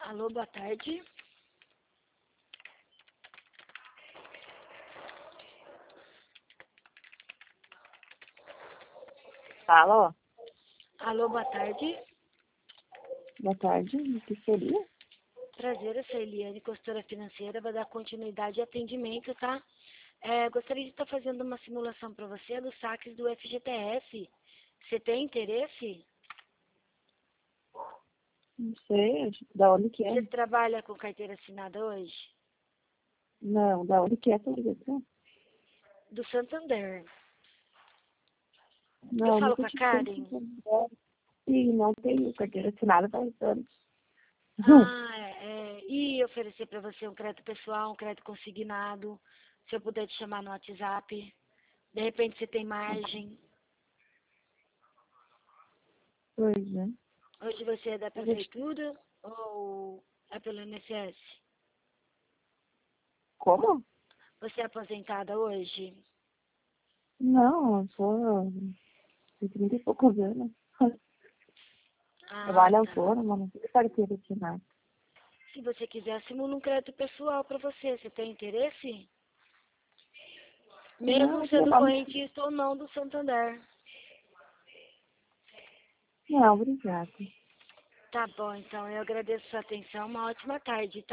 Alô, boa tarde. Alô? Alô, boa tarde. Boa tarde. O que seria? Prazer, eu sou a Eliane, consultora financeira, vou dar continuidade e atendimento, tá? Gostaria de estar fazendo uma simulação para você dos saques do FGTS. Você tem interesse? Não sei. Da onde que é? Você trabalha com carteira assinada hoje? Não, da onde que é essa ligação? Do Santander. Eu Não, falo nunca com a tive tempo Karen? de Sim, não tenho carteira assinada faz anos. E oferecer para você um crédito pessoal, um crédito consignado, se eu puder te chamar no WhatsApp. De repente você tem margem. Pois é. Hoje você é da A gente... prefeitura ou é pelo INSS? Como? Você é aposentada hoje? Não, eu sou de 30 e poucos anos. Ah, Trabalho tá. autônoma, não tenho carteira assinada. Se você quiser, simula um crédito pessoal para você. Você tem interesse? Não, Mesmo eu sendo trabalho... correntista ou não do Santander. Não, obrigada. Tá bom, então eu agradeço a sua atenção. Uma ótima tarde, tá?